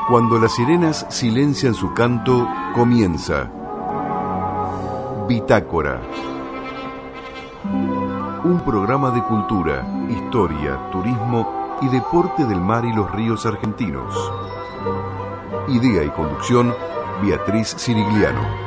Cuando las sirenas silencian su canto, comienza Bitácora. Un programa de cultura, historia, turismo y deporte del mar y los ríos argentinos. Idea y conducción, Beatriz Cirigliano.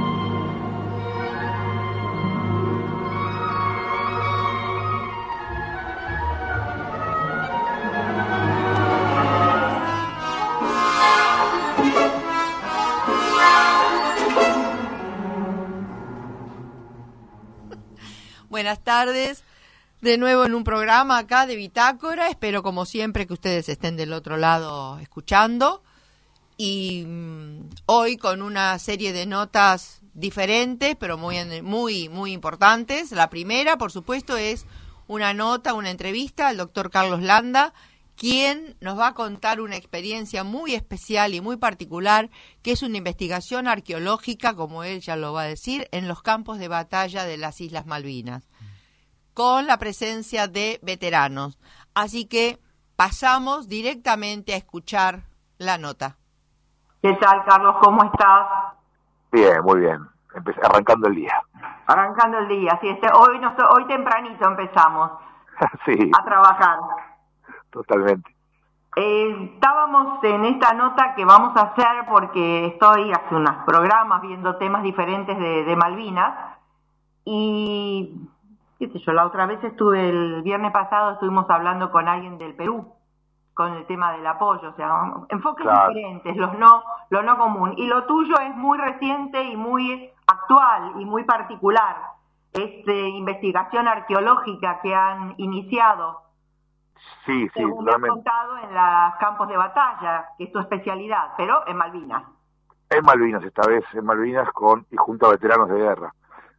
Buenas tardes, de nuevo en un programa acá de Bitácora. Espero como siempre que ustedes estén del otro lado escuchando. Y hoy con una serie de notas diferentes, pero muy importantes. La primera, por supuesto, es una entrevista al doctor Carlos Landa, quien nos va a contar una experiencia muy especial y muy particular, que es una investigación arqueológica, como él ya lo va a decir, en los campos de batalla de las Islas Malvinas, con la presencia de veteranos. Así que pasamos directamente a escuchar la nota. ¿Qué tal, Carlos? ¿Cómo estás? Bien, muy bien. Arrancando el día. Arrancando el día, sí. Hoy tempranito empezamos sí. A trabajar. Totalmente. Estábamos en esta nota que vamos a hacer porque estoy hace unos programas viendo temas diferentes de Malvinas y, qué sé yo, la otra vez el viernes pasado estuvimos hablando con alguien del Perú con el tema del apoyo, o sea, enfoques diferentes, lo no común. Y lo tuyo es muy reciente y muy actual y muy particular. Investigación arqueológica que han iniciado. Sí, según me han contado, en los campos de batalla, que es tu especialidad, pero en Malvinas. En Malvinas, esta vez en Malvinas y junto a veteranos de guerra.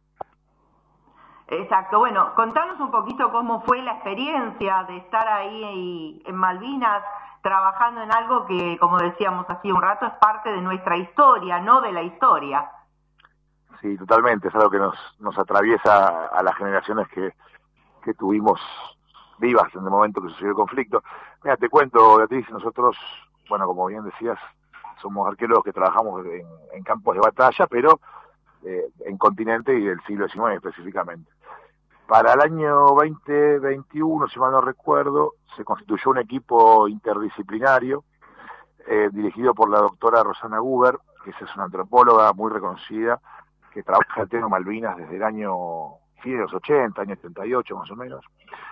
Exacto. Bueno, contanos un poquito cómo fue la experiencia de estar ahí en Malvinas, trabajando en algo que, como decíamos hace un rato, es parte de nuestra historia, no de la historia. Sí, totalmente. Es algo que nos atraviesa a las generaciones que tuvimos vivas en el momento que sucedió el conflicto. Mira, te cuento, Beatriz, nosotros, bueno, como bien decías, somos arqueólogos que trabajamos en campos de batalla, pero en continente y del siglo XIX específicamente. Para el año 2021, si mal no recuerdo, se constituyó un equipo interdisciplinario dirigido por la doctora Rosana Guber, que es una antropóloga muy reconocida, que trabaja el tema Malvinas desde el año fin de los 80, año 78 más o menos.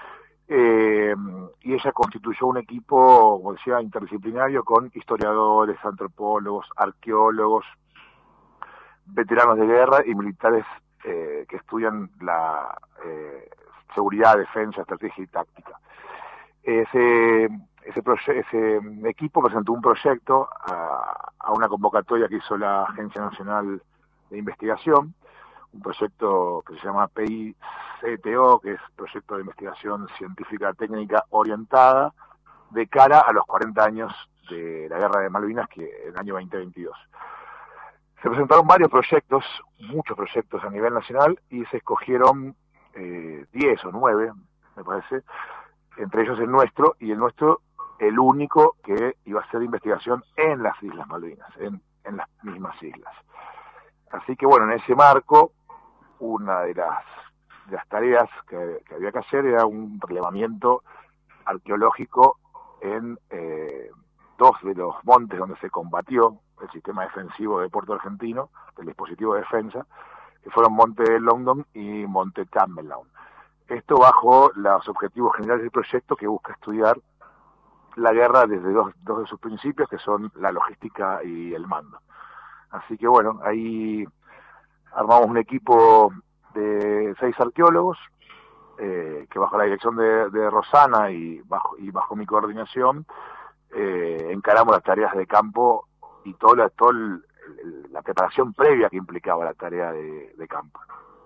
Y ella constituyó un equipo, como decía, interdisciplinario con historiadores, antropólogos, arqueólogos, veteranos de guerra y militares que estudian la seguridad, defensa, estrategia y táctica. Ese equipo presentó un proyecto a una convocatoria que hizo la Agencia Nacional de Investigación, un proyecto que se llama PICTO, que es Proyecto de Investigación Científica Técnica Orientada, de cara a los 40 años de la Guerra de Malvinas, que en el año 2022. Se presentaron varios proyectos, muchos proyectos a nivel nacional, y se escogieron 10 o 9, me parece, entre ellos el nuestro, y el nuestro el único que iba a hacer investigación en las Islas Malvinas, en las mismas islas. Así que bueno, en ese marco, una de las tareas que había que hacer era un relevamiento arqueológico en dos de los montes donde se combatió el sistema defensivo de Puerto Argentino, del dispositivo de defensa, que fueron Monte Longdon y Monte Tambeldown. Esto bajo los objetivos generales del proyecto, que busca estudiar la guerra desde dos de sus principios, que son la logística y el mando. Así que bueno, ahí armamos un equipo de 6 arqueólogos, que bajo la dirección de Rosana y bajo mi coordinación, encaramos las tareas de campo y toda la preparación previa que implicaba la tarea de campo.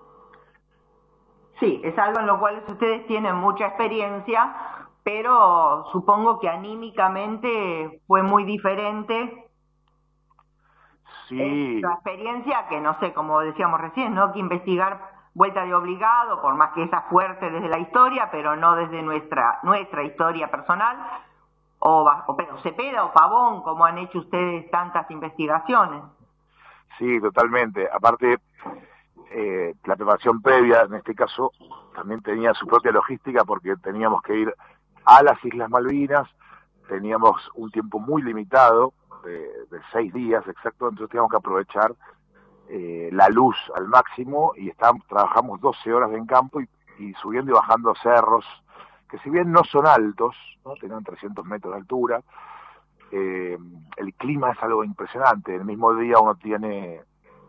Sí, es algo en lo cual ustedes tienen mucha experiencia, pero supongo que anímicamente fue muy diferente. Sí. La experiencia que, no sé, como decíamos recién, ¿no? Que investigar vuelta de obligado, por más que esa fuerte desde la historia, pero no desde nuestra historia personal. o pero Cepeda o Pavón, como han hecho ustedes tantas investigaciones. Sí, totalmente. Aparte, la preparación previa, en este caso, también tenía su propia logística porque teníamos que ir a las Islas Malvinas, teníamos un tiempo muy limitado, de 6 días exacto, entonces teníamos que aprovechar la luz al máximo y trabajamos 12 horas en campo y subiendo y bajando cerros, que si bien no son altos, ¿no? Tenían 300 metros de altura, el clima es algo impresionante. El mismo día uno tiene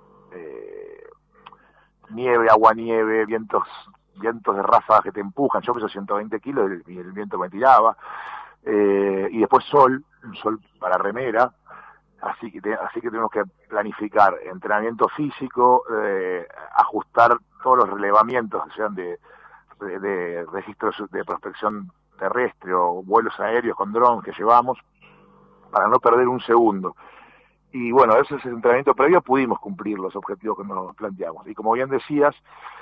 nieve, aguanieve, vientos de ráfagas que te empujan. Yo peso 120 kilos y el viento me tiraba. Y después un sol para remera. Así que tenemos que planificar entrenamiento físico, ajustar todos los relevamientos, sean de registros de prospección terrestre o vuelos aéreos con drones que llevamos, para no perder un segundo. Y bueno, ese entrenamiento previo pudimos cumplir los objetivos que nos planteamos. Y como bien decías,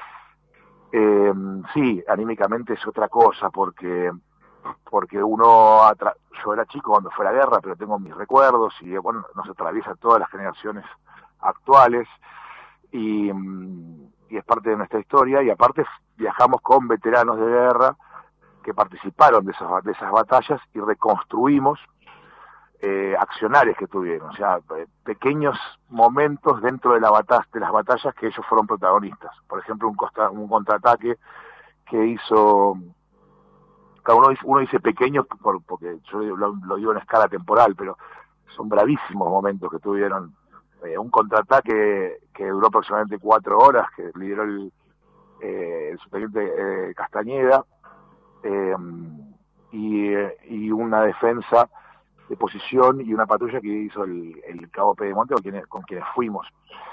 sí, anímicamente es otra cosa, porque yo era chico cuando fue la guerra, pero tengo mis recuerdos y bueno, nos atraviesa todas las generaciones actuales y es parte de nuestra historia. Y aparte viajamos con veteranos de guerra que participaron de esas batallas y reconstruimos accionarios que tuvieron, o sea, pequeños momentos dentro de las batallas que ellos fueron protagonistas. Por ejemplo, un contraataque que hizo, uno dice pequeños porque yo lo digo en escala temporal, pero son bravísimos momentos que tuvieron. Un contraataque que duró aproximadamente 4 horas, que lideró el subteniente Castañeda, y una defensa de posición y una patrulla que hizo el cabo Pedemonte con quienes fuimos.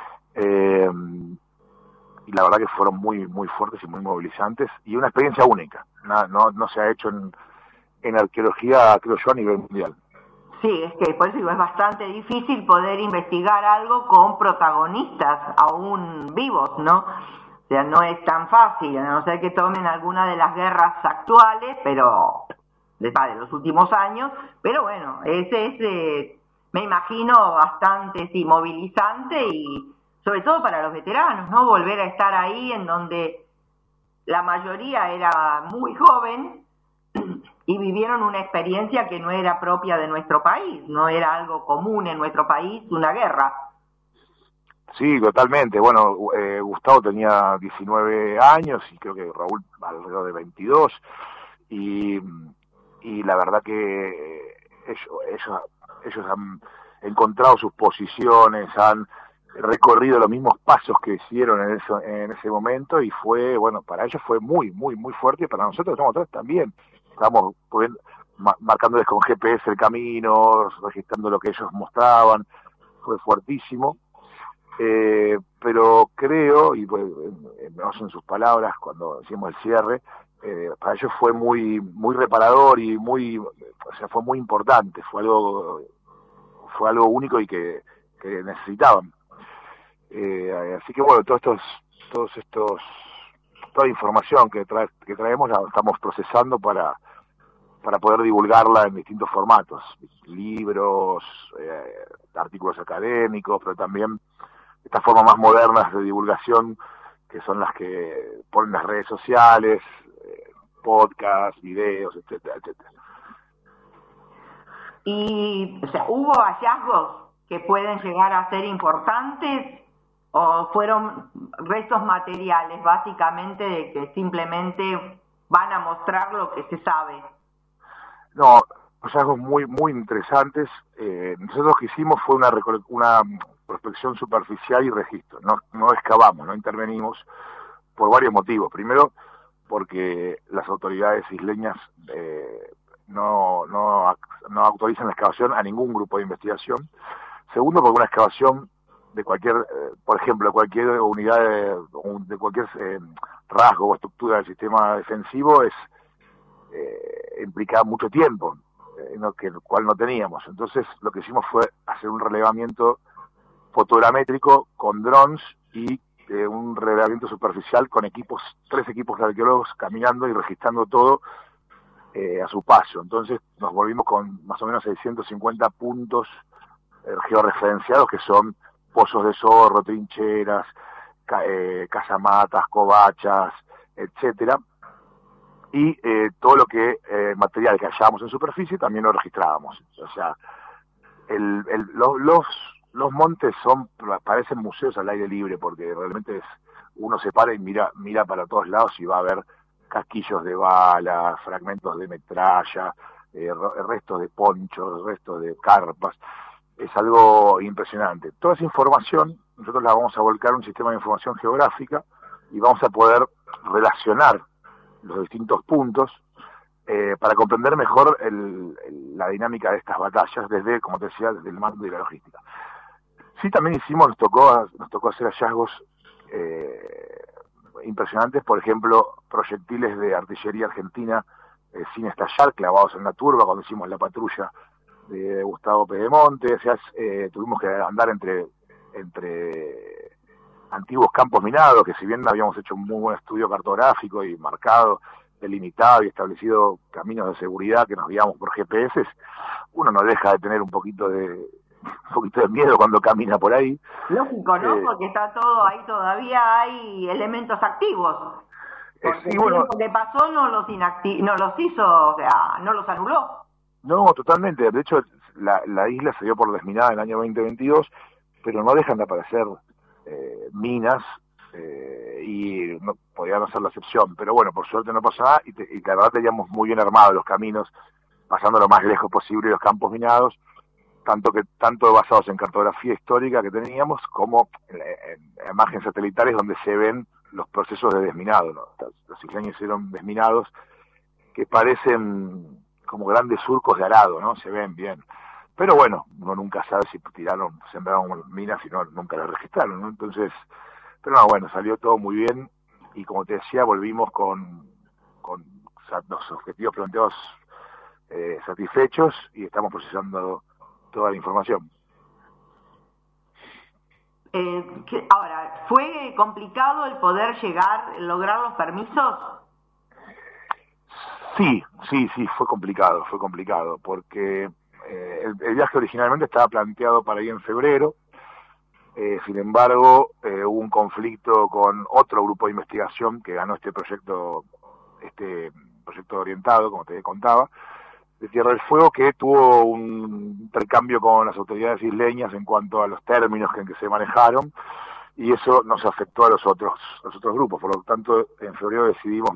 Y la verdad que fueron muy muy fuertes y muy movilizantes y una experiencia única. No se ha hecho en arqueología, creo yo, a nivel mundial. Sí, es que por eso digo, es bastante difícil poder investigar algo con protagonistas aún vivos, ¿no? O sea, no es tan fácil, a no ser que tomen alguna de las guerras actuales, pero de los últimos años, pero bueno, ese es, me imagino, bastante movilizante y sobre todo para los veteranos, ¿no? Volver a estar ahí en donde la mayoría era muy joven y vivieron una experiencia que no era propia de nuestro país, no era algo común en nuestro país, una guerra. Sí, totalmente. Bueno, Gustavo tenía 19 años y creo que Raúl alrededor de 22 y la verdad que ellos han encontrado sus posiciones, han recorrido los mismos pasos que hicieron en ese momento y fue, bueno, para ellos fue muy, muy, muy fuerte y para nosotros estamos atrás también. Estamos marcándoles con GPS el camino, registrando lo que ellos mostraban, fue fuertísimo. Pero creo, y pues, en sus palabras cuando hicimos el cierre, para ellos fue muy muy reparador y fue muy importante, fue algo único y que necesitaban. Así que bueno, toda información que traemos la estamos procesando para poder divulgarla en distintos formatos, libros, artículos académicos, pero también estas formas más modernas de divulgación que son las que ponen las redes sociales, podcasts, videos, etcétera, etcétera. Y, o sea, ¿hubo hallazgos que pueden llegar a ser importantes o fueron restos materiales básicamente de que simplemente van a mostrar lo que se sabe? No, hallazgos muy muy interesantes. Nosotros lo que hicimos fue una prospección superficial y registro. No excavamos, no intervenimos por varios motivos. Primero, porque las autoridades isleñas no autorizan la excavación a ningún grupo de investigación. Segundo, porque una excavación de cualquier, por ejemplo, cualquier unidad de cualquier rasgo o estructura del sistema defensivo implica mucho tiempo, el cual no teníamos. Entonces, lo que hicimos fue hacer un relevamiento fotogramétrico con drones y un relevamiento superficial con 3 equipos de arqueólogos caminando y registrando todo a su paso. Entonces nos volvimos con más o menos 650 puntos georreferenciados, que son pozos de zorro, trincheras, casamatas, covachas, etcétera, y todo lo que material que hallábamos en superficie también lo registrábamos. O sea, los montes parecen museos al aire libre, porque realmente uno se para y mira para todos lados y va a ver casquillos de balas, fragmentos de metralla, restos de ponchos, restos de carpas. Es algo impresionante. Toda esa información nosotros la vamos a volcar a un sistema de información geográfica y vamos a poder relacionar los distintos puntos para comprender mejor la dinámica de estas batallas desde, como te decía, desde el mando y la logística. Sí, también nos tocó hacer hallazgos impresionantes, por ejemplo, proyectiles de artillería argentina sin estallar, clavados en la turba cuando hicimos la patrulla de Gustavo Pedemonte. O sea, tuvimos que andar entre antiguos campos minados, que si bien habíamos hecho un muy buen estudio cartográfico y marcado, delimitado y establecido caminos de seguridad que nos guiamos por GPS, uno no deja de tener un poquito de miedo cuando camina por ahí. Lógico, ¿no? Porque está todo ahí, todavía hay elementos activos. Porque sí, bueno, lo que pasó no los hizo, o sea, no los anuló. No, totalmente. De hecho, la isla se dio por desminada en el año 2022, pero no dejan de aparecer minas y no podía no ser la excepción. Pero bueno, por suerte no pasó nada y la verdad teníamos muy bien armados los caminos, pasando lo más lejos posible de los campos minados, tanto basados en cartografía histórica que teníamos, como en imágenes satelitales donde se ven los procesos de desminado, ¿no? Los isleños hicieron desminados que parecen como grandes surcos de arado, ¿no? Se ven bien. Pero bueno, uno nunca sabe si sembraron minas y nunca las registraron, ¿no? Entonces, pero no, bueno, salió todo muy bien y como te decía, volvimos con los objetivos planteados satisfechos y estamos procesando toda la información. Ahora, ¿fue complicado el poder lograr los permisos? Sí, fue complicado, porque el viaje originalmente estaba planteado para ir en febrero, sin embargo, hubo un conflicto con otro grupo de investigación que ganó este proyecto orientado, como te contaba, de Tierra del Fuego, que tuvo un intercambio con las autoridades isleñas en cuanto a los términos en que se manejaron, y eso nos afectó a los otros grupos. Por lo tanto, en febrero decidimos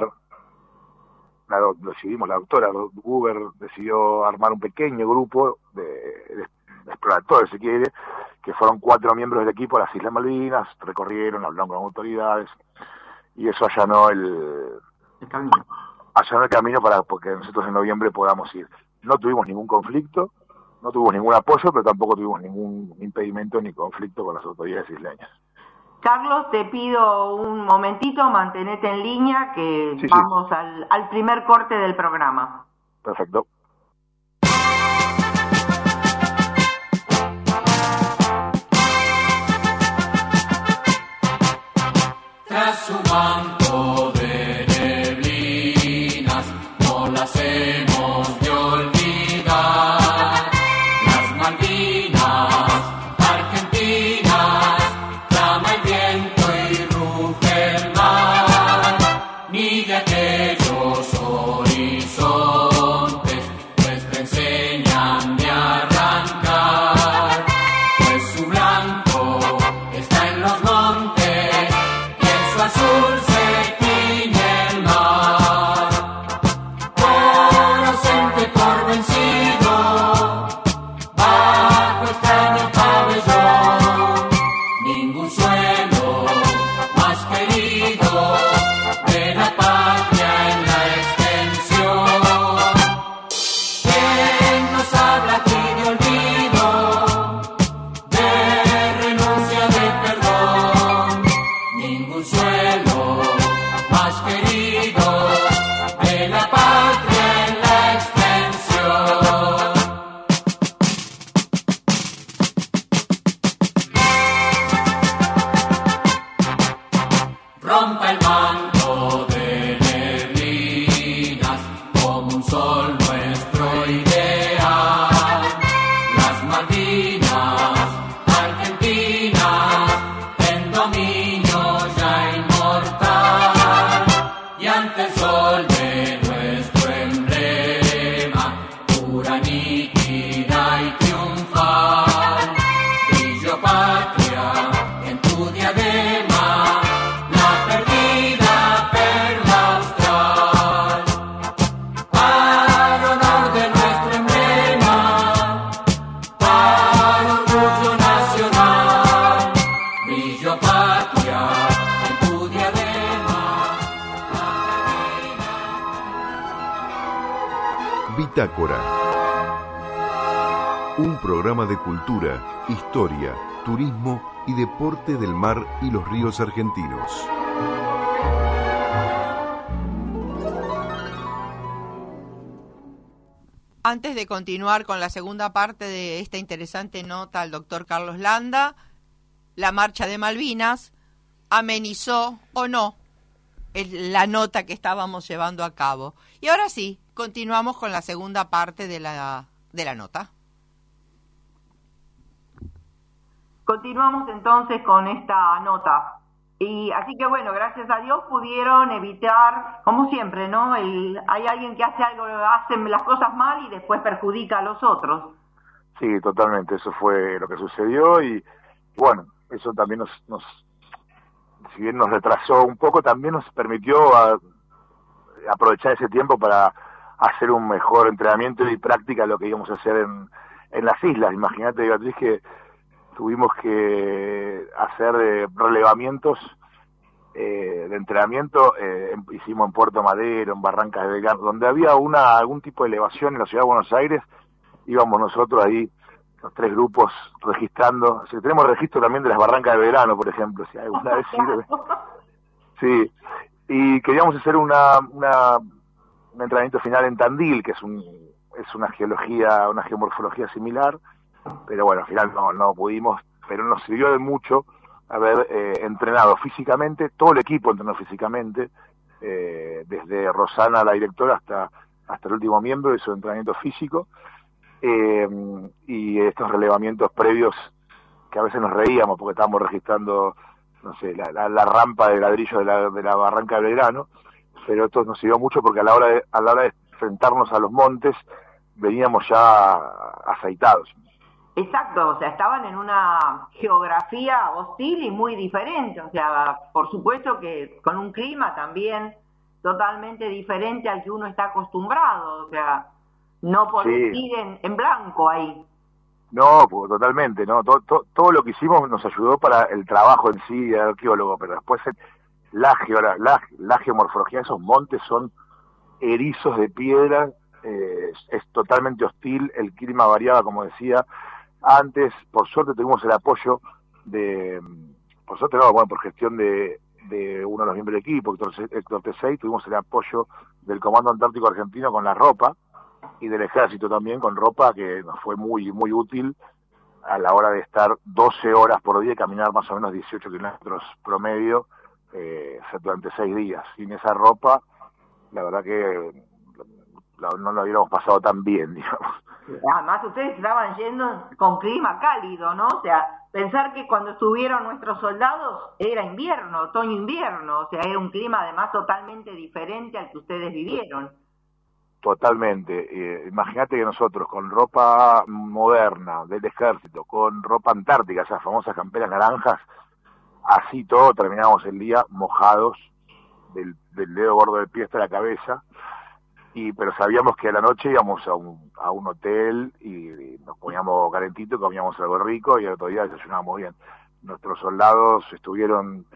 la doctora Guber decidió armar un pequeño grupo de exploradores, si quiere, que fueron 4 miembros del equipo a las Islas Malvinas, recorrieron, hablaron con autoridades, y eso allanó el camino para porque nosotros en noviembre podamos ir. No tuvimos ningún conflicto, no tuvimos ningún apoyo, pero tampoco tuvimos ningún impedimento ni conflicto con las autoridades isleñas. Carlos, te pido un momentito, mantenete en línea, que vamos al primer corte del programa. Perfecto. Tras su manto de neblinas, no las hemos de olvidar. Las Malvinas, Argentinas, clama el viento y ruge el mar. Ni de aquellos horizontes nuestra enseñan de arrancar, pues su blanco está en los montes y en su azul se Bitácora. Un programa de cultura, historia, turismo y deporte del mar y los ríos argentinos. Antes de continuar con la segunda parte de esta interesante nota al doctor Carlos Landa, la marcha de Malvinas amenizó o no la nota que estábamos llevando a cabo. Y ahora sí, continuamos con la segunda parte de la nota. Continuamos entonces con esta nota. Y así que bueno, gracias a Dios pudieron evitar, como siempre, ¿no? Hay alguien que hace algo, hace las cosas mal y después perjudica a los otros. Sí, totalmente, eso fue lo que sucedió y bueno, eso también nos si bien nos retrasó un poco, también nos permitió aprovechar ese tiempo para hacer un mejor entrenamiento y práctica de lo que íbamos a hacer en las islas. Imagínate, Beatriz, que tuvimos que hacer relevamientos de entrenamiento, hicimos en Puerto Madero, en Barrancas de Belgrano, donde había algún tipo de elevación en la ciudad de Buenos Aires, íbamos nosotros ahí, los 3 grupos, registrando. O sea, tenemos registro también de las Barrancas de Belgrano, por ejemplo, si alguna vez sirve. Sí, y queríamos hacer un entrenamiento final en Tandil, que es una geología, una geomorfología similar, pero bueno, al final no pudimos, pero nos sirvió de mucho haber entrenado físicamente, todo el equipo entrenó físicamente, desde Rosana, la directora, hasta el último miembro de su entrenamiento físico, y estos relevamientos previos que a veces nos reíamos porque estábamos registrando, no sé, la rampa de ladrillo de la Barranca de Belgrano, pero esto nos sirvió mucho porque a la hora de enfrentarnos a los montes veníamos ya aceitados. Exacto, o sea, estaban en una geografía hostil y muy diferente, o sea, por supuesto que con un clima también totalmente diferente al que uno está acostumbrado, o sea, no podés ir en blanco ahí. No, pues, totalmente, no, todo lo que hicimos nos ayudó para el trabajo en sí de arqueólogo, pero después la geomorfología de esos montes son erizos de piedra, es totalmente hostil, el clima variaba, como decía antes. Por suerte tuvimos el apoyo por gestión de uno de los miembros del equipo, Héctor Tesey, tuvimos el apoyo del Comando Antártico Argentino con la ropa, y del Ejército también con ropa, que nos fue muy muy útil a la hora de estar 12 horas por día y caminar más o menos 18 kilómetros promedio durante 6 días. Sin esa ropa, la verdad que no lo hubiéramos pasado tan bien, digamos. Además, ustedes estaban yendo con clima cálido, ¿no? O sea, pensar que cuando estuvieron nuestros soldados era invierno, otoño-invierno, o sea, era un clima además totalmente diferente al que ustedes vivieron. Totalmente. Imagínate que nosotros con ropa moderna del Ejército, con ropa antártica, esas famosas camperas naranjas, así todo, terminábamos el día mojados del dedo gordo del pie hasta la cabeza, pero sabíamos que a la noche íbamos a un hotel y nos poníamos calentitos, comíamos algo rico y al otro día desayunábamos bien. Nuestros soldados estuvieron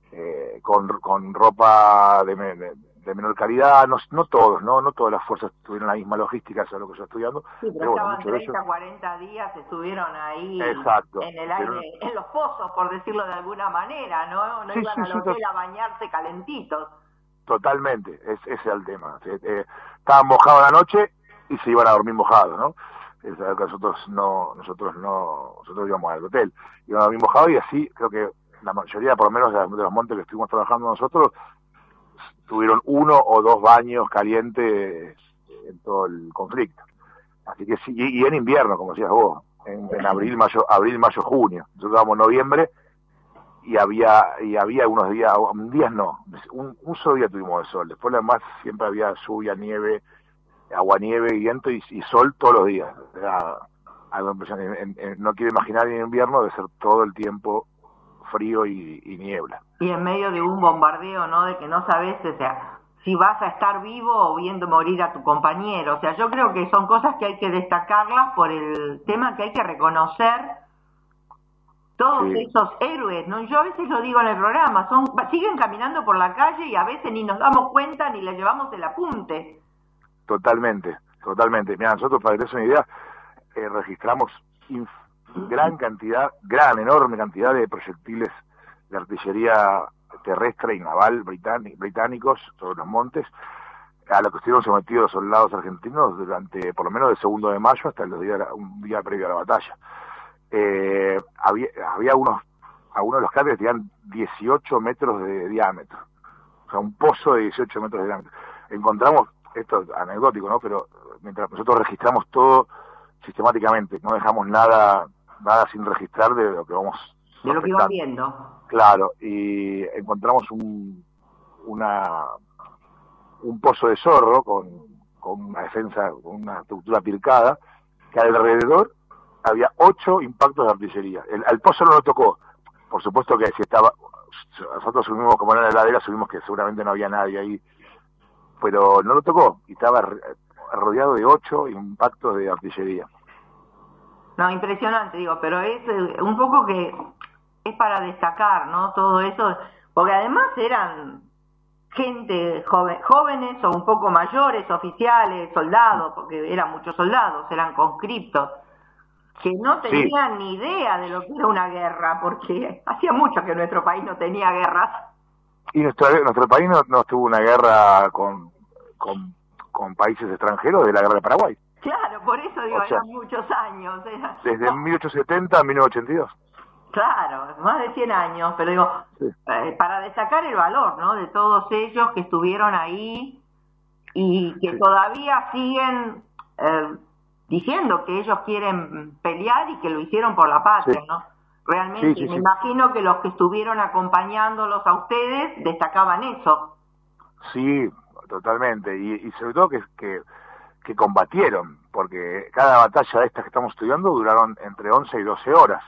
con ropa de menor calidad, no todos, no todas las fuerzas tuvieron la misma logística, eso es lo que yo estoy estudiando. Sí, pero bueno, estaban 30, 40 días, estuvieron ahí. Exacto, en el aire, en los pozos, por decirlo de alguna manera, ¿no? No iban al hotel a bañarse calentitos. Totalmente, ese es el tema. Estaban mojados la noche y se iban a dormir mojados, ¿no? Nosotros íbamos al hotel, íbamos a dormir mojados y así creo que la mayoría, por lo menos de los montes que estuvimos trabajando nosotros, tuvieron 1 o 2 baños calientes en todo el conflicto. Así que sí, y en invierno, como decías vos, en abril, mayo, junio. Nosotros estábamos en noviembre y había unos días no, un solo día tuvimos el sol. Después además siempre había lluvia, nieve, agua-nieve, viento y sol todos los días. Era algo impresionante. No quiero imaginar en invierno de ser todo el tiempo frío y niebla. Y en medio de un bombardeo, ¿no? De que no sabes, o sea, si vas a estar vivo o viendo morir a tu compañero. O sea, yo creo que son cosas que hay que destacarlas por el tema que hay que reconocer todos esos héroes, ¿no? Yo a veces lo digo en el programa, siguen caminando por la calle y a veces ni nos damos cuenta ni le llevamos el apunte. Totalmente, Totalmente. Mira, nosotros, para que te des una idea, registramos enorme cantidad de proyectiles de artillería terrestre y naval británicos sobre los montes, a lo que estuvieron sometidos los soldados argentinos durante, por lo menos, del 2 de mayo hasta un día previo a la batalla. Había algunos de los cráteres tenían 18 metros de diámetro, o sea, un pozo de 18 metros de diámetro. Encontramos, esto es anecdótico, ¿no? Pero mientras nosotros registramos todo sistemáticamente, no dejamos nada sin registrar de lo que vamos de lo que iban viendo. Claro, y encontramos un pozo de zorro con una defensa, con una estructura pircada, que alrededor había 8 impactos de artillería. Al pozo no lo tocó. Por supuesto que si estaba, nosotros subimos, como era la heladera, subimos que seguramente no había nadie ahí, pero no lo tocó, y estaba rodeado de 8 impactos de artillería. No, impresionante, digo, pero es un poco que es para destacar, ¿no? Todo eso, porque además eran gente jóvenes o un poco mayores, oficiales, soldados, porque eran muchos soldados, eran conscriptos, que no tenían ni idea de lo que era una guerra, porque hacía mucho que nuestro país no tenía guerras. Y nuestro país no tuvo una guerra con países extranjeros de la guerra de Paraguay. Claro, por eso digo, eran muchos años. Desde 1870 a 1982. Claro, más de 100 años, pero digo, para destacar el valor, ¿no? De todos ellos que estuvieron ahí y que todavía siguen diciendo que ellos quieren pelear y que lo hicieron por la patria, ¿no? Realmente, me imagino que los que estuvieron acompañándolos a ustedes destacaban eso. Sí, totalmente, y sobre todo que combatieron, porque cada batalla de estas que estamos estudiando duraron entre 11 y 12 horas.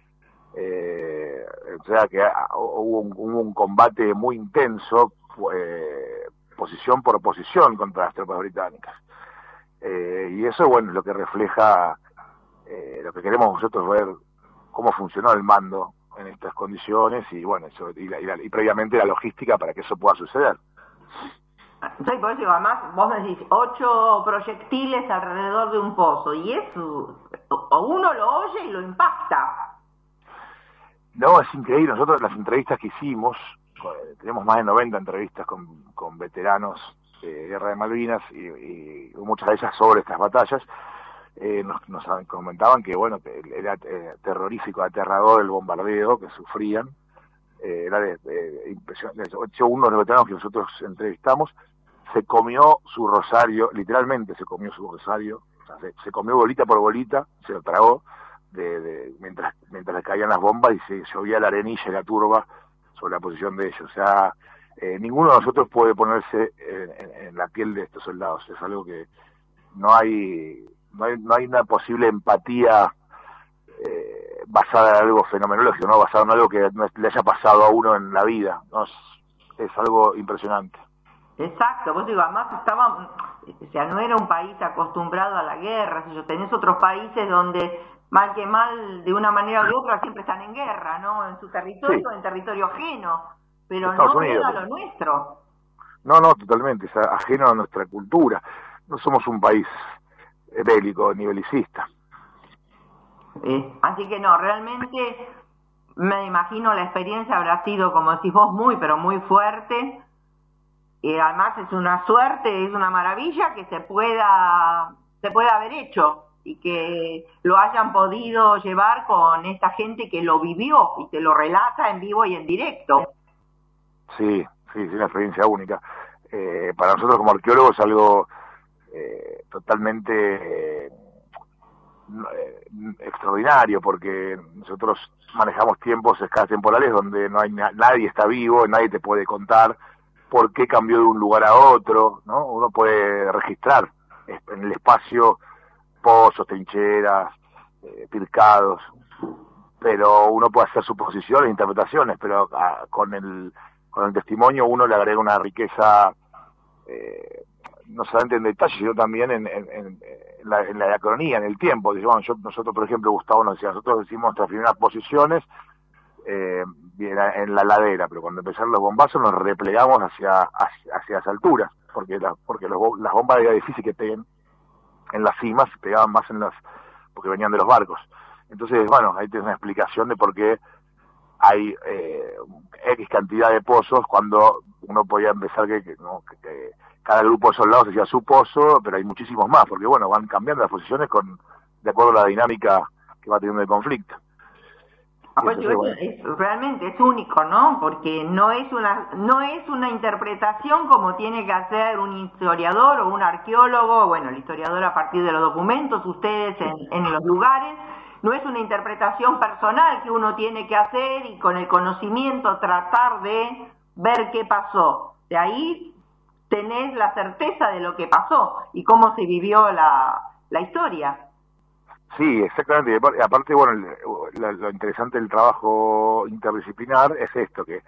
O sea que hubo un combate muy intenso, posición por posición contra las tropas británicas. Y eso, bueno, es lo que refleja lo que queremos nosotros ver, cómo funcionó el mando en estas condiciones, y bueno, y previamente la logística para que eso pueda suceder. Sí, por eso además vos me decís 8 proyectiles alrededor de un pozo, y eso uno lo oye y lo impacta. No, es increíble. Nosotros, las entrevistas que hicimos, tenemos más de 90 entrevistas con veteranos de Guerra de Malvinas, y muchas de ellas sobre estas batallas, nos comentaban que, bueno, que era terrorífico, aterrador el bombardeo que sufrían. Era impresionante. De hecho, uno de los veteranos que nosotros entrevistamos se comió su rosario, literalmente se comió su rosario, o sea, se comió bolita por bolita, se lo tragó mientras le caían las bombas y se llovía la arenilla y la turba sobre la posición de ellos. O sea, ninguno de nosotros puede ponerse en la piel de estos soldados. Es algo que no hay una posible empatía basada en algo fenomenológico, no basada en algo que le haya pasado a uno en la vida, ¿no? Es algo impresionante. Exacto, vos digo, además o sea, no era un país acostumbrado a la guerra. Si yo tenés otros países donde mal que mal, de una manera u de otra, siempre están en guerra, ¿no? En su territorio, en territorio ajeno, pero Estados no Unidos, era lo nuestro. No, totalmente, es ajeno a nuestra cultura. No somos un país bélico ni belicista. Así que no, realmente me imagino la experiencia habrá sido, como decís vos, muy, pero muy fuerte. Y además es una suerte, es una maravilla que se pueda haber hecho y que lo hayan podido llevar con esta gente que lo vivió y te lo relata en vivo y en directo. Sí, es una experiencia única. Para nosotros como arqueólogos es algo totalmente extraordinario, porque nosotros manejamos tiempos escalas temporales donde no hay nadie está vivo, nadie te puede contar por qué cambió de un lugar a otro, ¿no? Uno puede registrar en el espacio pozos, trincheras, pircados, pero uno puede hacer suposiciones, interpretaciones, pero con el testimonio uno le agrega una riqueza, no solamente en detalle, sino también en la diacronía, en el tiempo. Nosotros, por ejemplo, Gustavo nos decía, nosotros decimos nuestras primeras posiciones en la ladera, pero cuando empezaron los bombazos nos replegamos hacia las alturas, porque las bombas era difícil que peguen en las cimas, pegaban más en las, porque venían de los barcos. Entonces, bueno, ahí tienes una explicación de por qué hay X cantidad de pozos, cuando uno podía empezar que cada grupo de soldados hacía su pozo, pero hay muchísimos más, porque bueno, van cambiando las posiciones de acuerdo a la dinámica que va teniendo el conflicto. Entonces, bueno, realmente es único, ¿no? Porque no es una interpretación como tiene que hacer un historiador o un arqueólogo, bueno, el historiador a partir de los documentos, ustedes en los lugares, no es una interpretación personal que uno tiene que hacer y con el conocimiento tratar de ver qué pasó. De ahí tenés la certeza de lo que pasó y cómo se vivió la historia. Sí, exactamente. Aparte, bueno, lo interesante del trabajo interdisciplinar es esto, que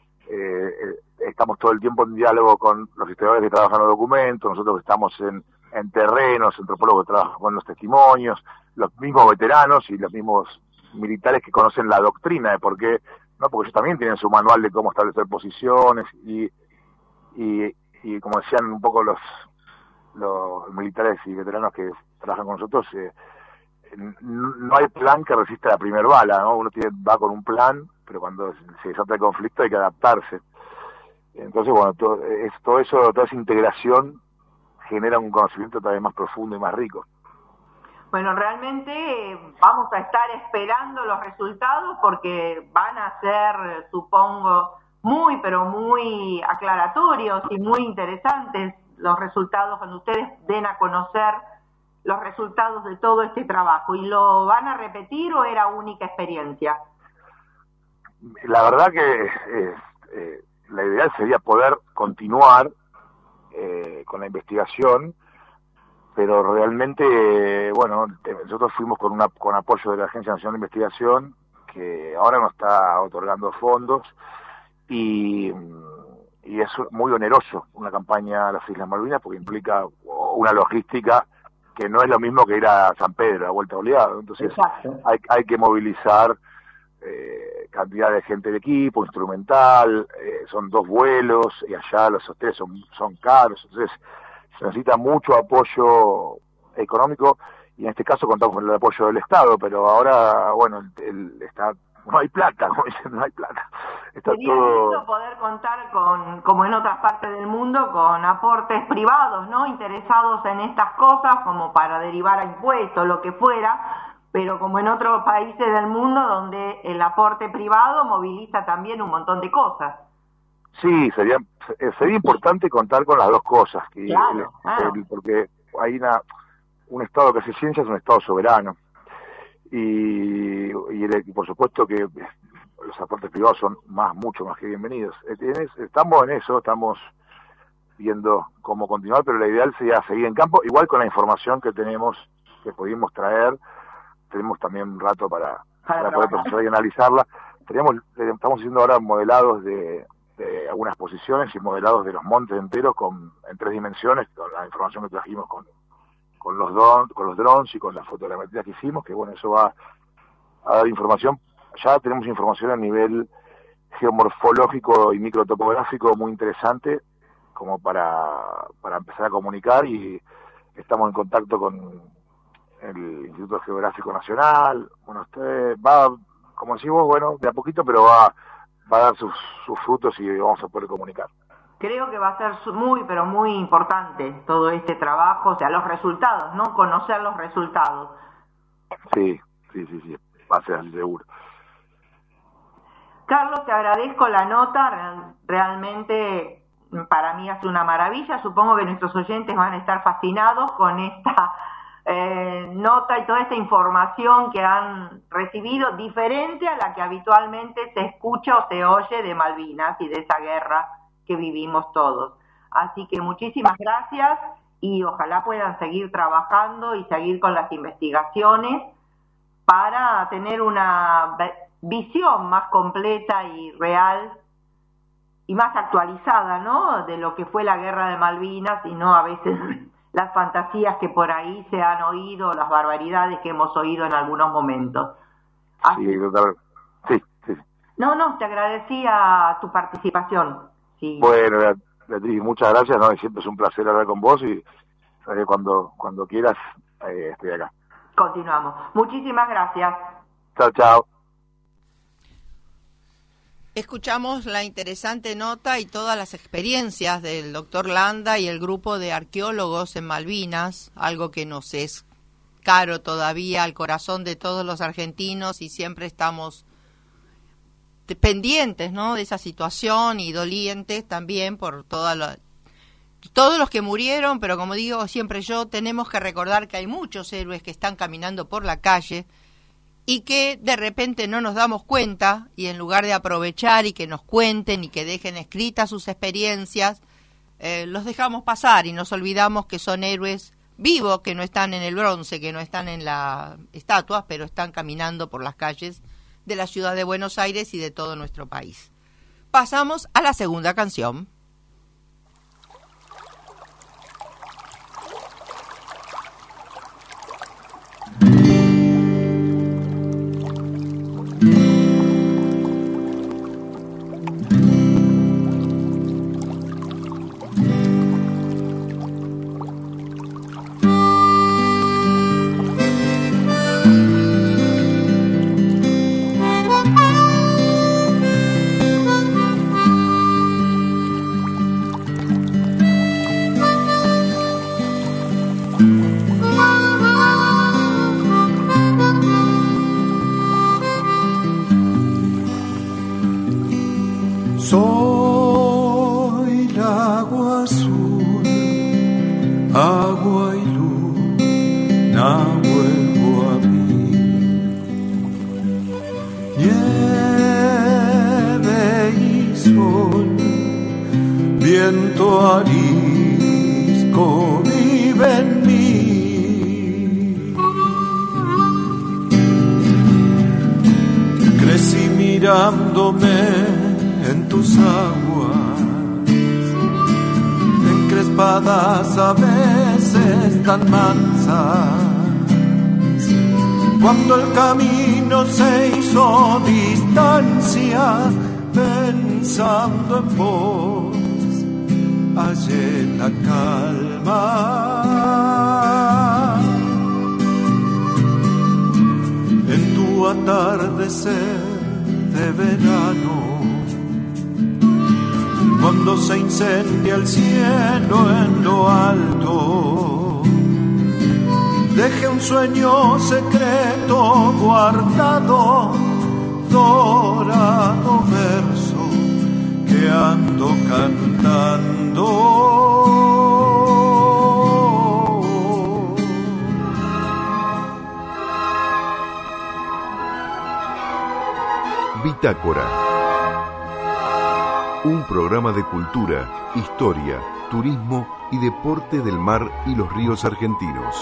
estamos todo el tiempo en diálogo con los historiadores que trabajan los documentos, nosotros que estamos en terrenos, antropólogos que trabajan con los testimonios, los mismos veteranos y los mismos militares que conocen la doctrina de por qué, ¿no? Porque ellos también tienen su manual de cómo establecer posiciones y como decían un poco los militares y veteranos que trabajan con nosotros, no hay plan que resista la primer bala, ¿no? Uno va con un plan, pero cuando se desata el conflicto hay que adaptarse. Entonces, bueno, todo eso, toda esa integración genera un conocimiento todavía más profundo y más rico. Bueno, realmente vamos a estar esperando los resultados porque van a ser, supongo, pero muy aclaratorios y muy interesantes los resultados cuando ustedes den a conocer los resultados de todo este trabajo. ¿Y lo van a repetir o era única experiencia? La verdad que la ideal sería poder continuar con la investigación, pero realmente, bueno, nosotros fuimos con apoyo de la Agencia Nacional de Investigación, que ahora nos está otorgando fondos, y es muy oneroso una campaña a las Islas Malvinas porque implica una logística que no es lo mismo que ir a San Pedro, a Vuelta Oleado. Entonces hay que movilizar cantidad de gente de equipo, instrumental, son 2 vuelos, y allá los hoteles son caros, entonces se necesita mucho apoyo económico, y en este caso contamos con el apoyo del Estado, pero ahora, bueno, no hay plata, como dicen, no hay plata. Sería lindo poder contar como en otras partes del mundo, con aportes privados, ¿no? Interesados en estas cosas, como para derivar a impuestos, lo que fuera, pero como en otros países del mundo donde el aporte privado moviliza también un montón de cosas. Sí, sería importante contar con las dos cosas, claro. Porque hay un Estado que hace ciencia es un Estado soberano, y por supuesto que los aportes privados son mucho más que bienvenidos. Estamos en eso, estamos viendo cómo continuar, pero la ideal sería seguir en campo, igual con la información que tenemos, que pudimos traer. Tenemos también un rato para poder procesar y analizarla. Estamos haciendo ahora modelados de algunas posiciones y modelados de los montes enteros en 3 dimensiones, con la información que trajimos con los drones y con la fotogrametría que hicimos, que bueno, eso va a dar información. Ya tenemos información a nivel geomorfológico y microtopográfico muy interesante, como para empezar a comunicar, y estamos en contacto con el Instituto Geográfico Nacional. Bueno, usted va, como decís vos, bueno, de a poquito, pero va a dar sus frutos y vamos a poder comunicar. Creo que va a ser muy, pero muy importante todo este trabajo, o sea, los resultados, ¿no? Conocer los resultados. Sí, va a ser así seguro. Carlos, te agradezco la nota, realmente para mí es una maravilla, supongo que nuestros oyentes van a estar fascinados con esta nota y toda esta información que han recibido, diferente a la que habitualmente se escucha o se oye de Malvinas y de esa guerra que vivimos todos. Así que muchísimas gracias y ojalá puedan seguir trabajando y seguir con las investigaciones para tener una visión más completa y real y más actualizada, ¿no?, de lo que fue la guerra de Malvinas, y no a veces las fantasías que por ahí se han oído, las barbaridades que hemos oído en algunos momentos. Así... Sí. No, te agradecía tu participación. Sí. Bueno, Beatriz, muchas gracias, ¿no? Siempre es un placer hablar con vos, y Sabes que cuando quieras, estoy acá. Continuamos. Muchísimas gracias. Chao, chao. Escuchamos la interesante nota y todas las experiencias del doctor Landa y el grupo de arqueólogos en Malvinas, algo que nos es caro todavía al corazón de todos los argentinos y siempre estamos pendientes, ¿no?, de esa situación y dolientes también por todos los que murieron, pero como digo siempre yo, tenemos que recordar que hay muchos héroes que están caminando por la calle y que de repente no nos damos cuenta, y en lugar de aprovechar y que nos cuenten y que dejen escritas sus experiencias, los dejamos pasar y nos olvidamos que son héroes vivos, que no están en el bronce, que no están en las estatuas, pero están caminando por las calles de la ciudad de Buenos Aires y de todo nuestro país. Pasamos a la segunda canción. Soy el agua azul, agua y luz, vuelvo a mí. Nieve y sol, viento arisco, vive en mí. Crecí mirándome en tus aguas, encrespadas a veces tan mansas, cuando el camino se hizo distancia, pensando en vos, hallé la calma. En tu atardecer de verano, cuando se incendia el cielo en lo alto, dejé un sueño secreto guardado, dorado verso que ando cantando. Bitácora. Un programa de cultura, historia, turismo y deporte del mar y los ríos argentinos.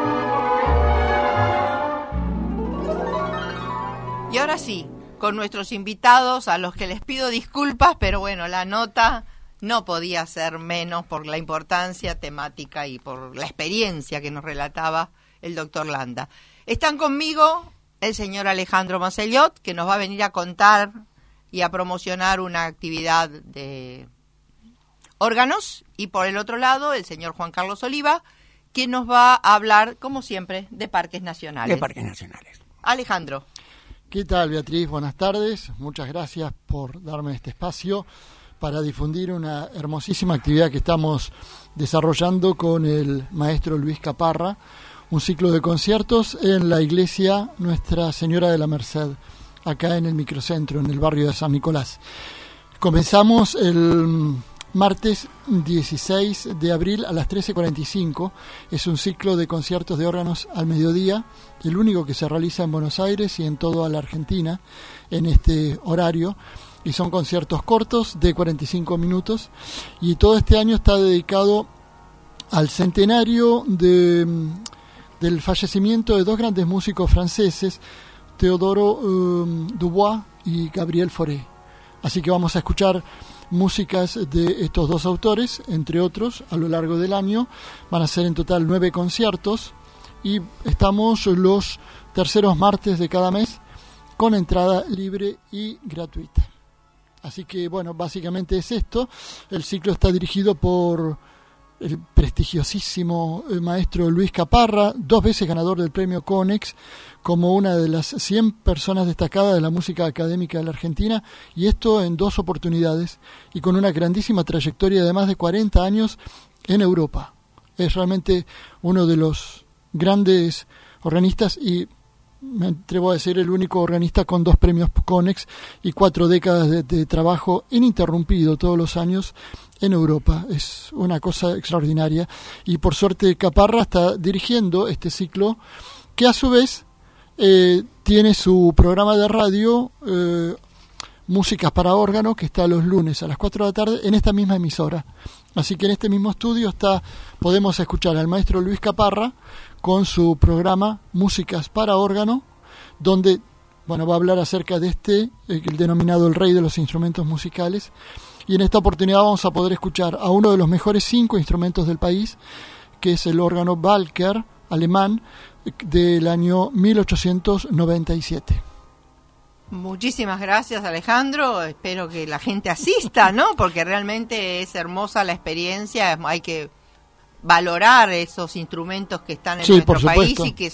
Y ahora sí, con nuestros invitados, a los que les pido disculpas, pero bueno, la nota no podía ser menos por la importancia temática y por la experiencia que nos relataba el doctor Landa. Están conmigo el señor Alejandro Macellot, que nos va a venir a contar y a promocionar una actividad de órganos, y por el otro lado el señor Juan Carlos Oliva, que nos va a hablar, como siempre, de parques nacionales. De parques nacionales. Alejandro. ¿Qué tal, Beatriz? Buenas tardes. Muchas gracias por darme este espacio para difundir una hermosísima actividad que estamos desarrollando con el maestro Luis Caparra, un ciclo de conciertos en la iglesia Nuestra Señora de la Merced, acá en el microcentro, en el barrio de San Nicolás. Comenzamos el martes 16 de abril a las 13:45. Es un ciclo de conciertos de órganos al mediodía, el único que se realiza en Buenos Aires y en toda la Argentina en este horario. Y son conciertos cortos de 45 minutos. Y todo este año está dedicado al centenario del fallecimiento de dos grandes músicos franceses, Teodoro Dubois y Gabriel Fauré. Así que vamos a escuchar músicas de estos dos autores, entre otros, a lo largo del año. Van a ser en total 9 conciertos y estamos los terceros martes de cada mes con entrada libre y gratuita. Así que, bueno, básicamente es esto. El ciclo está dirigido por el prestigiosísimo maestro Luis Caparra, 2 veces ganador del premio Conex, como una de las 100 personas destacadas de la música académica de la Argentina, y esto en 2 oportunidades, y con una grandísima trayectoria de más de 40 años en Europa. Es realmente uno de los grandes organistas, y me atrevo a decir el único organista con 2 premios Conex y 4 décadas de trabajo ininterrumpido todos los años en Europa. Es una cosa extraordinaria, y por suerte Caparra está dirigiendo este ciclo, que a su vez tiene su programa de radio Músicas para órgano, que está los lunes a las 4 de la tarde en esta misma emisora. Así que en este mismo estudio podemos escuchar al maestro Luis Caparra con su programa Músicas para órgano, donde va a hablar acerca de el denominado el rey de los instrumentos musicales. Y en esta oportunidad vamos a poder escuchar a uno de los mejores 5 instrumentos del país, que es el órgano Walker alemán del año 1897. Muchísimas gracias, Alejandro. Espero que la gente asista, ¿no? Porque realmente es hermosa la experiencia. Hay que valorar esos instrumentos que están en nuestro país y que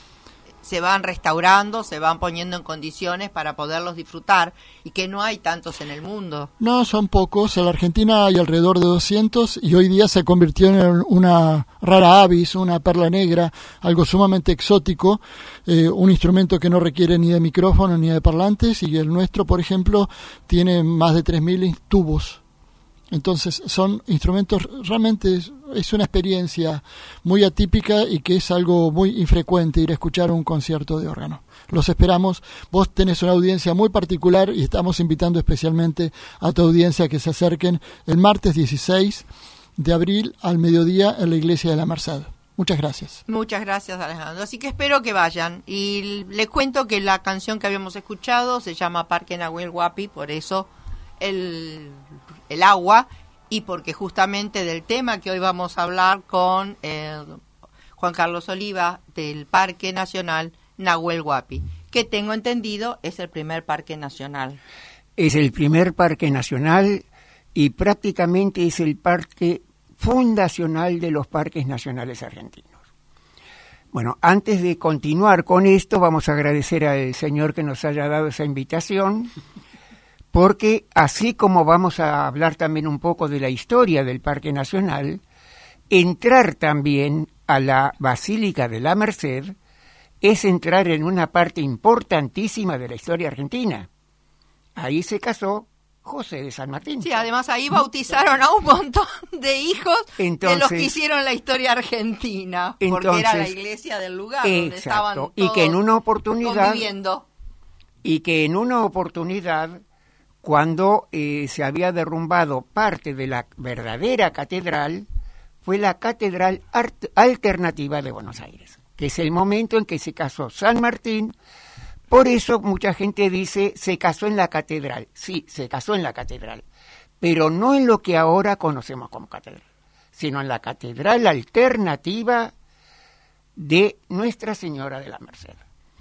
se van restaurando, se van poniendo en condiciones para poderlos disfrutar, y que no hay tantos en el mundo. No, son pocos. En la Argentina hay alrededor de 200, y hoy día se convirtió en una rara avis, una perla negra, algo sumamente exótico, un instrumento que no requiere ni de micrófono ni de parlantes, y el nuestro, por ejemplo, tiene más de 3.000 tubos. Entonces son instrumentos, realmente es una experiencia muy atípica, y que es algo muy infrecuente ir a escuchar un concierto de órgano. Los esperamos. Vos tenés una audiencia muy particular, y estamos invitando especialmente a tu audiencia que se acerquen el martes 16 de abril al mediodía en la Iglesia de la Merced. Muchas gracias. Muchas gracias, Alejandro. Así que espero que vayan. Y les cuento que la canción que habíamos escuchado se llama Parque Nahuel Huapi, por eso el agua, y porque justamente del tema que hoy vamos a hablar con Juan Carlos Oliva del Parque Nacional Nahuel Huapi, que tengo entendido es el primer parque nacional. Es el primer parque nacional, y prácticamente es el parque fundacional de los parques nacionales argentinos. Bueno, antes de continuar con esto, vamos a agradecer al señor que nos haya dado esa invitación, porque así como vamos a hablar también un poco de la historia del Parque Nacional, entrar también a la Basílica de la Merced es entrar en una parte importantísima de la historia argentina. Ahí se casó José de San Martín. Sí, además ahí bautizaron a un montón de hijos de los que hicieron la historia argentina, porque era la iglesia del lugar donde estaban todos y que en una oportunidad conviviendo. Y que en una oportunidad, cuando se había derrumbado parte de la verdadera catedral, fue la Catedral Alternativa de Buenos Aires, que es el momento en que se casó San Martín. Por eso mucha gente dice, se casó en la catedral. Sí, se casó en la catedral, pero no en lo que ahora conocemos como catedral, sino en la Catedral Alternativa de Nuestra Señora de la Merced.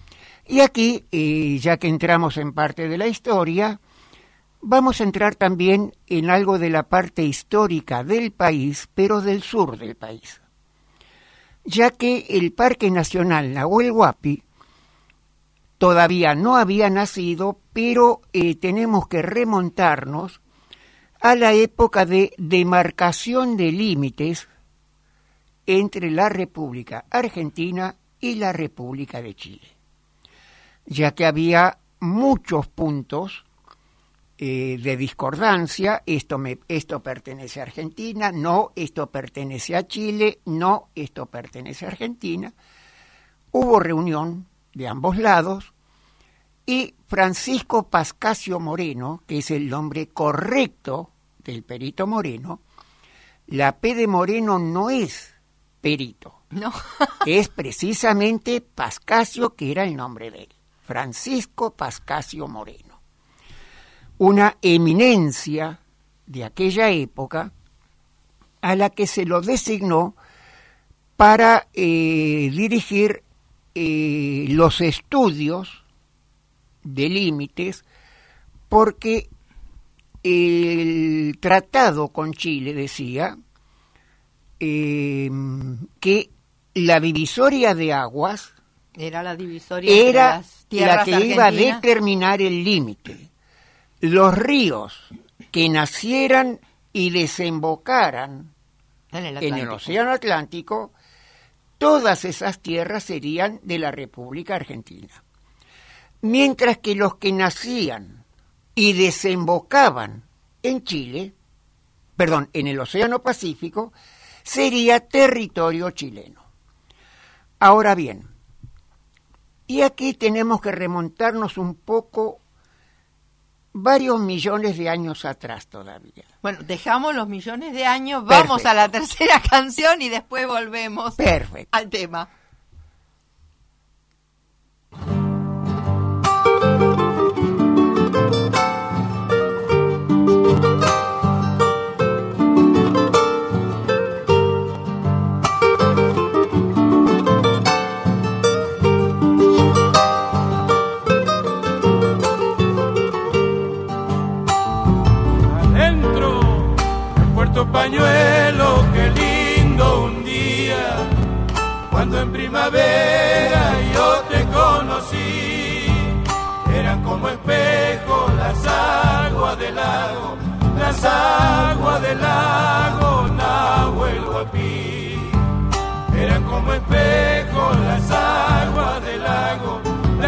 Y aquí, ya que entramos en parte de la historia, vamos a entrar también en algo de la parte histórica del país, pero del sur del país, ya que el Parque Nacional Nahuel Huapi todavía no había nacido, pero tenemos que remontarnos a la época de demarcación de límites entre la República Argentina y la República de Chile, ya que había muchos puntos de discordancia. Esto pertenece a Argentina, no, esto pertenece a Chile, no, esto pertenece a Argentina. Hubo reunión de ambos lados, y Francisco Pascasio Moreno, que es el nombre correcto del perito Moreno, la P de Moreno no es perito, no. Es precisamente Pascasio, que era el nombre de él, Francisco Pascasio Moreno, una eminencia de aquella época a la que se lo designó para dirigir los estudios de límites, porque el tratado con Chile decía que la divisoria de aguas era la divisoria de era las tierras la que iba a argentinas. determinar el límite. Los ríos que nacieran y desembocaran en el en el Atlántico. Océano Atlántico, todas esas tierras serían de la República Argentina. Mientras que los que nacían y desembocaban en Chile, en el Océano Pacífico, sería territorio chileno. Ahora bien, y aquí tenemos que remontarnos un poco, varios millones de años atrás todavía. Bueno, dejamos los millones de años, vamos Perfecto. a la tercera canción y después volvemos Perfecto. al tema. Adentro, en Puerto Pañuelo, qué lindo un día, cuando en primavera yo te conocí, eran como espejos las aguas del lago, Nahuel Huapi, eran como espejos las aguas del lago,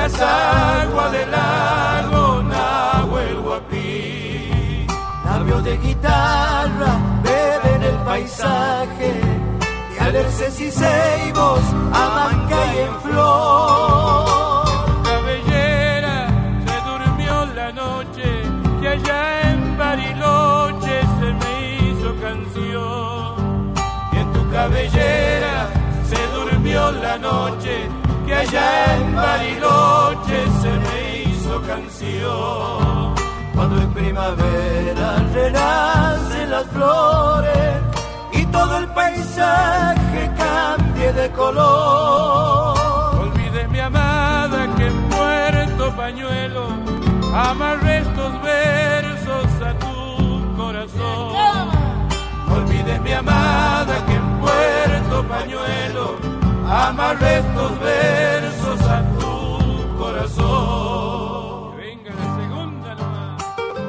Nahuel Huapi. Labios de guitarra beben el paisaje de alerces y ceibos, Amancay en flor. Cabellera se durmió la noche, que allá en Bariloche se me hizo canción. Y en tu cabellera se durmió la noche, que allá en Bariloche se me hizo canción. Cuando en primavera renacen las flores y todo el paisaje cambie de color. No olvides, mi amada, que en Puerto Pañuelo amarré estos versos a tu corazón. No olvides, mi amada, que en Puerto Pañuelo amarré estos versos a tu corazón. Que venga la segunda nomás.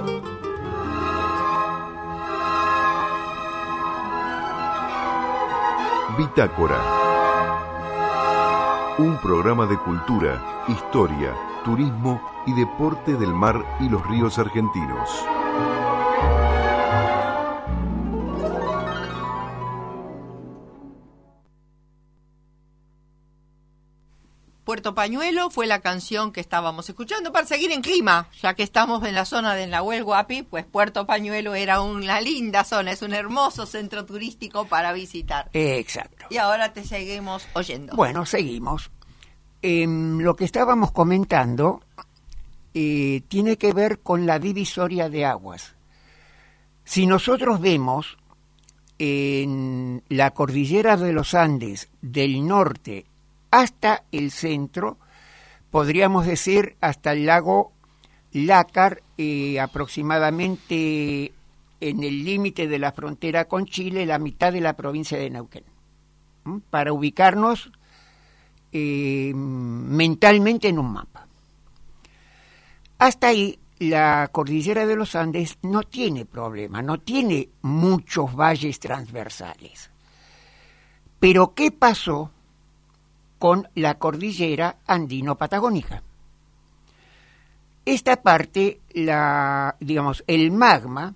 Bitácora. Un programa de cultura, historia, turismo y deporte del mar y los ríos argentinos. Puerto Pañuelo fue la canción que estábamos escuchando para seguir en clima, ya que estamos en la zona de Nahuel Huapi, pues Puerto Pañuelo era una linda zona, es un hermoso centro turístico para visitar. Exacto. Y ahora te seguimos oyendo. Bueno, seguimos. Lo que estábamos comentando tiene que ver con la divisoria de aguas. Si nosotros vemos en la cordillera de los Andes del norte hasta el centro, podríamos decir hasta el lago Lácar, aproximadamente en el límite de la frontera con Chile, la mitad de la provincia de Neuquén. Para ubicarnos mentalmente en un mapa. Hasta ahí la cordillera de los Andes no tiene problema, no tiene muchos valles transversales. Pero ¿qué pasó con la cordillera andino-patagónica? Esta parte, el magma,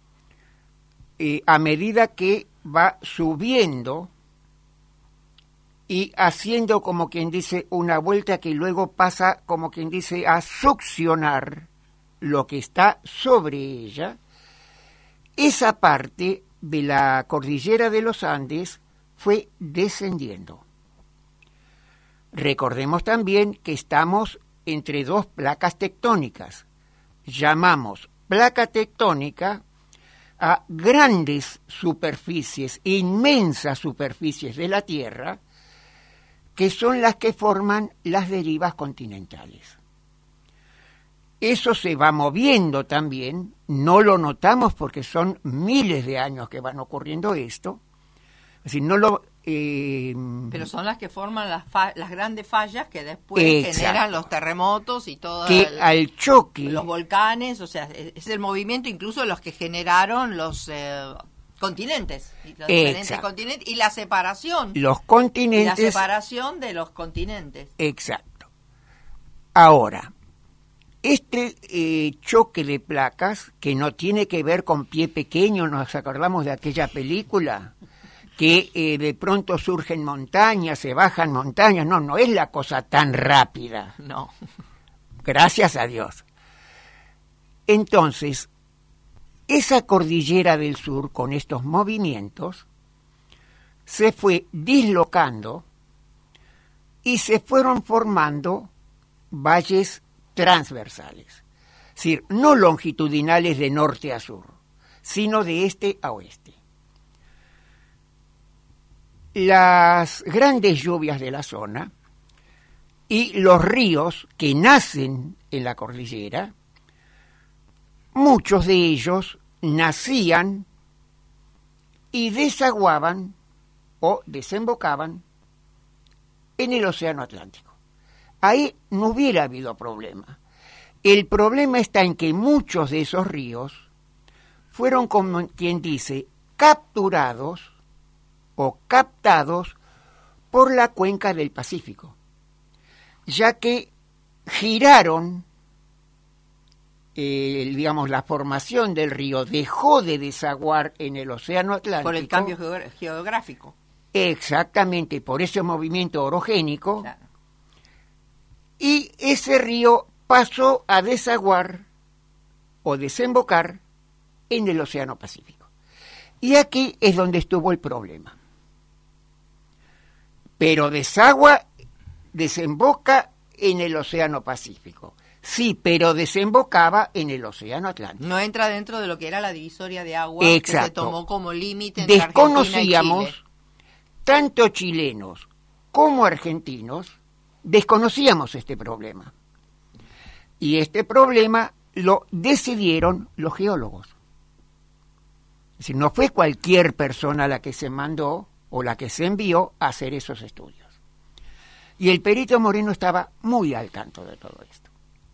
a medida que va subiendo y haciendo, como quien dice, una vuelta que luego pasa, como quien dice, a succionar lo que está sobre ella, esa parte de la cordillera de los Andes fue descendiendo. Recordemos también que estamos entre dos placas tectónicas. Llamamos placa tectónica a grandes superficies, inmensas superficies de la Tierra, que son las que forman las derivas continentales. Eso se va moviendo también, no lo notamos porque son miles de años que van ocurriendo esto, Es decir, no lo... pero son las que forman las grandes fallas que después Exacto. generan los terremotos y todo que al choque... los volcanes, o sea, es el movimiento incluso de los que generaron los continentes, los diferentes continentes, y la separación. Los continentes... Y la separación de los continentes. Exacto. Ahora, este choque de placas, que no tiene que ver con Pie Pequeño, nos acordamos de aquella película, que de pronto surgen montañas, se bajan montañas, no es la cosa tan rápida. No. Gracias a Dios. Entonces, esa cordillera del sur, con estos movimientos, se fue dislocando y se fueron formando valles transversales, es decir, no longitudinales de norte a sur, sino de este a oeste. Las grandes lluvias de la zona y los ríos que nacen en la cordillera, muchos de ellos nacían y desaguaban o desembocaban en el Océano Atlántico. Ahí no hubiera habido problema. El problema está en que muchos de esos ríos fueron, como quien dice, capturados o captados por la cuenca del Pacífico, ya que giraron, digamos, la formación del río dejó de desaguar en el Océano Atlántico. Por el cambio geográfico. Exactamente, por ese movimiento orogénico. Claro. Y ese río pasó a desaguar o desembocar en el Océano Pacífico. Y aquí es donde estuvo el problema. Pero desemboca en el Océano Pacífico. Sí, pero desembocaba en el Océano Atlántico. No entra dentro de lo que era la divisoria de agua que se tomó como límite entre Desconocíamos, Argentina y Chile. Tanto chilenos como argentinos, desconocíamos este problema. Y este problema lo decidieron los geólogos. Es decir, no fue cualquier persona la que se mandó o la que se envió a hacer esos estudios. Y el perito Moreno estaba muy al tanto de todo esto.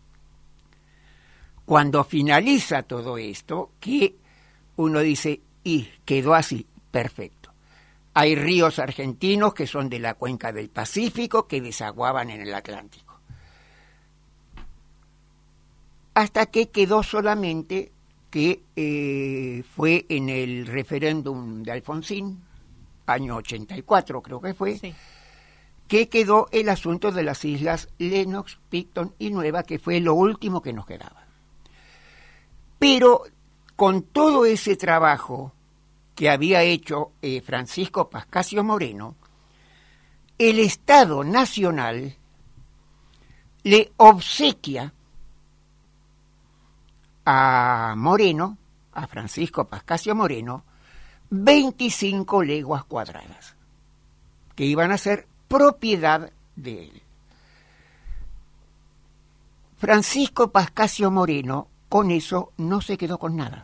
Cuando finaliza todo esto, que uno dice, y quedó así, perfecto. Hay ríos argentinos que son de la cuenca del Pacífico que desaguaban en el Atlántico. Hasta que quedó solamente que fue en el referéndum de Alfonsín, año 84 creo que fue, sí, que quedó el asunto de las islas Lennox, Picton y Nueva, que fue lo último que nos quedaba. Pero con todo ese trabajo que había hecho Francisco Pascasio Moreno, el Estado Nacional le obsequia a Moreno, a Francisco Pascasio Moreno, 25 leguas cuadradas, que iban a ser propiedad de él. Francisco Pascasio Moreno con eso no se quedó con nada,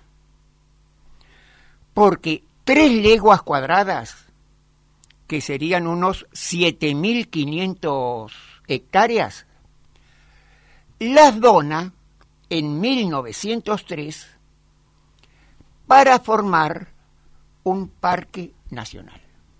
porque 3 leguas cuadradas, que serían unos 7.500 hectáreas, las dona en 1903 para formar un parque nacional.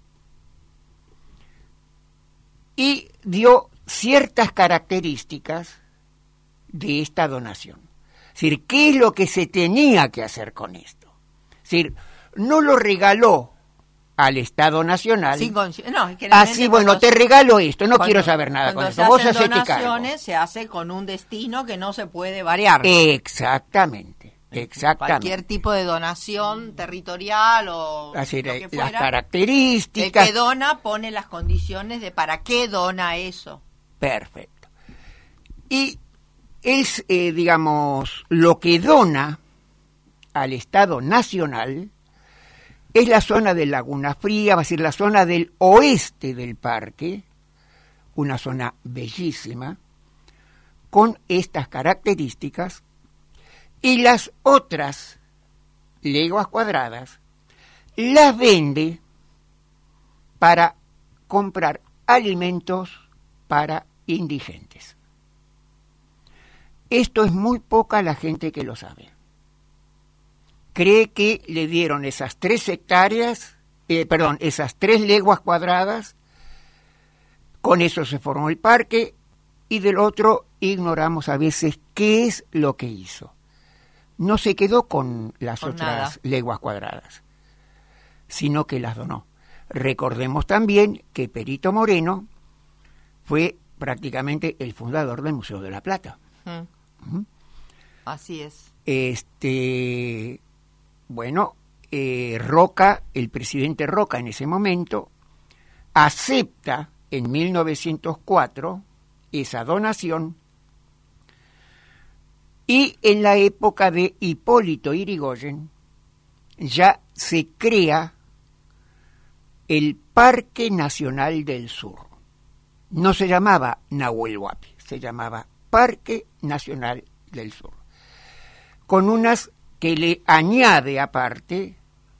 Y dio ciertas características de esta donación. Es decir, ¿qué es lo que se tenía que hacer con esto? Es decir, no lo regaló al Estado Nacional. Así, bueno, te regalo esto, no quiero saber nada con esto. Vos hacete cargo. Cuando donaciones se hace con un destino que no se puede variar. Exactamente. Cualquier tipo de donación territorial o así, lo que fuera, las características. El que dona pone las condiciones de para qué dona eso. Perfecto. Y es, digamos, lo que dona al Estado Nacional es la zona de Laguna Fría, va a ser la zona del oeste del parque, una zona bellísima, con estas características, y las otras leguas cuadradas las vende para comprar alimentos para indigentes. Esto es muy poca la gente que lo sabe. Cree que le dieron esas 3 leguas cuadradas, con eso se formó el parque, y del otro ignoramos a veces qué es lo que hizo. No se quedó con las otras leguas cuadradas, sino que las donó. Recordemos también que Perito Moreno fue prácticamente el fundador del Museo de la Plata. Así es. Roca, el presidente Roca en ese momento, acepta en 1904 esa donación, y en la época de Hipólito Yrigoyen ya se crea el Parque Nacional del Sur. No se llamaba Nahuel Huapi, se llamaba Parque Nacional del Sur, con unas que le añade aparte,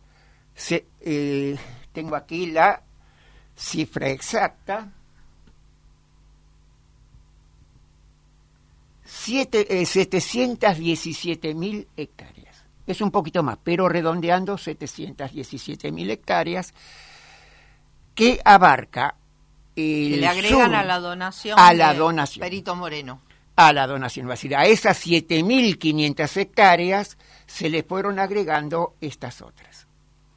tengo aquí la cifra exacta, 717.000 hectáreas. Es un poquito más, pero redondeando 717.000 hectáreas, que abarca el que le agregan sur, a la donación Perito Moreno. A la donación, a esas 7.500 hectáreas se le fueron agregando estas otras.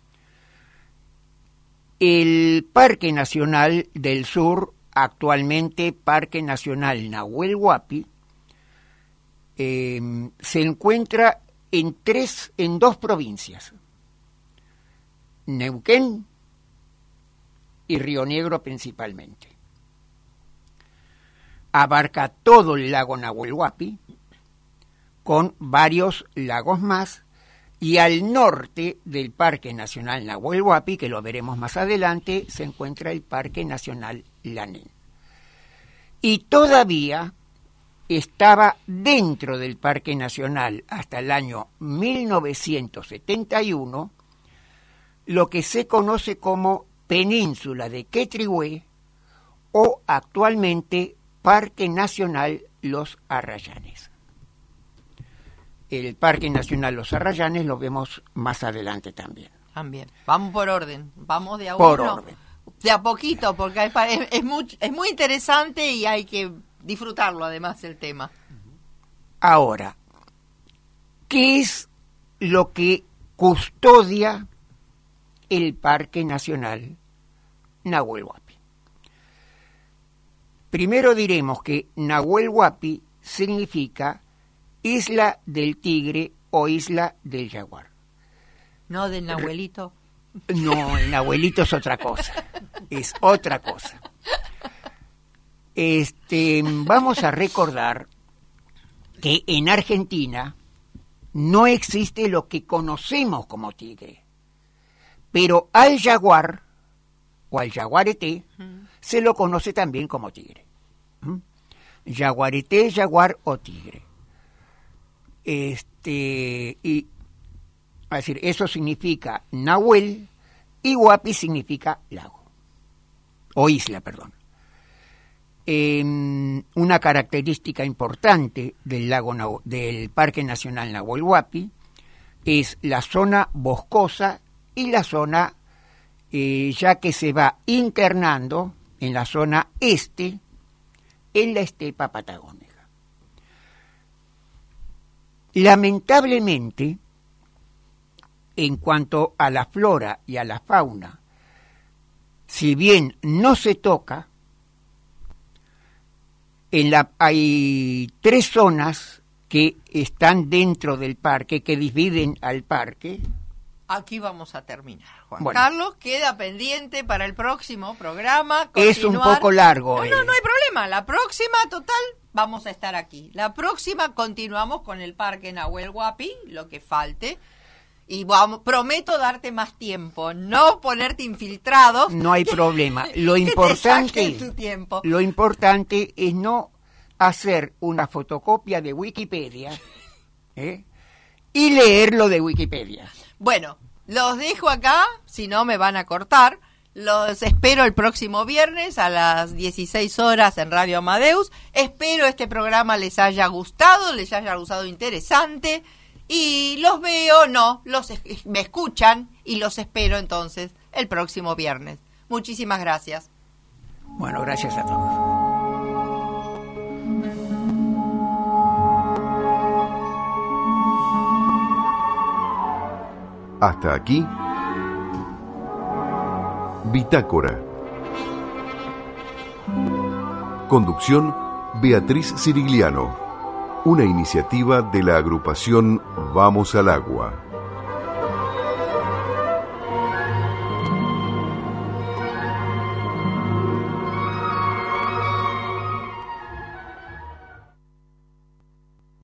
El Parque Nacional del Sur, actualmente Parque Nacional Nahuel Huapi, se encuentra en 2 provincias, Neuquén y Río Negro principalmente. Abarca todo el lago Nahuel Huapi, con varios lagos más, y al norte del Parque Nacional Nahuel Huapi, que lo veremos más adelante, se encuentra el Parque Nacional Lanén. Y todavía estaba dentro del Parque Nacional hasta el año 1971 lo que se conoce como Península de Quetrihué, o actualmente Parque Nacional Los Arrayanes. El Parque Nacional Los Arrayanes lo vemos más adelante también. Vamos por orden, vamos de a por uno, orden. De a poquito, porque es muy interesante y hay que disfrutarlo además el tema. Ahora, ¿qué es lo que custodia el Parque Nacional Nahuel Huapi? Primero diremos que Nahuel Huapi significa isla del tigre o isla del jaguar. ¿No del Nahuelito? No, el Nahuelito es otra cosa. Es otra cosa. Vamos a recordar que en Argentina no existe lo que conocemos como tigre, pero al jaguar o al jaguarete se lo conoce también como tigre. Jaguarete, jaguar o tigre. Y es decir, eso significa Nahuel, y Huapi significa lago o isla, perdón. Una característica importante del Parque Nacional Nahuel Huapi es la zona boscosa y la zona ya que se va internando en la zona este, en la estepa patagónica. Lamentablemente, en cuanto a la flora y a la fauna, si bien no se toca, hay 3 zonas que están dentro del parque, que dividen al parque. Aquí vamos a terminar, Juan Carlos. Queda pendiente para el próximo programa. Es un poco largo. No hay problema. La próxima, total, vamos a estar aquí. La próxima continuamos con el Parque Nahuel Huapi, lo que falte. Y prometo darte más tiempo, no ponerte infiltrado. No hay problema. Lo importante es no hacer una fotocopia de Wikipedia y leerlo de Wikipedia. Bueno, los dejo acá, si no me van a cortar. Los espero el próximo viernes a las 16 horas en Radio Amadeus. Espero este programa les haya gustado interesante. Y los veo, me escuchan y los espero entonces el próximo viernes. Muchísimas gracias. Bueno, gracias a todos. Hasta aquí, Bitácora. Conducción, Beatriz Cirigliano. Una iniciativa de la agrupación Vamos al Agua.